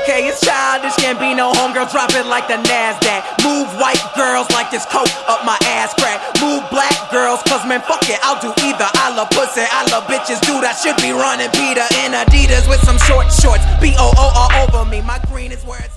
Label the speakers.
Speaker 1: okay, it's childish, can't be no homegirl, drop it like the NASDAQ. Move white girls like this coke up my ass crack. Move black girls, cause man, fuck it, I'll do either. I love pussy, I love bitches, dude, I should be running Peter in Adidas with some short shorts. B-O-O all over me, my green is where it's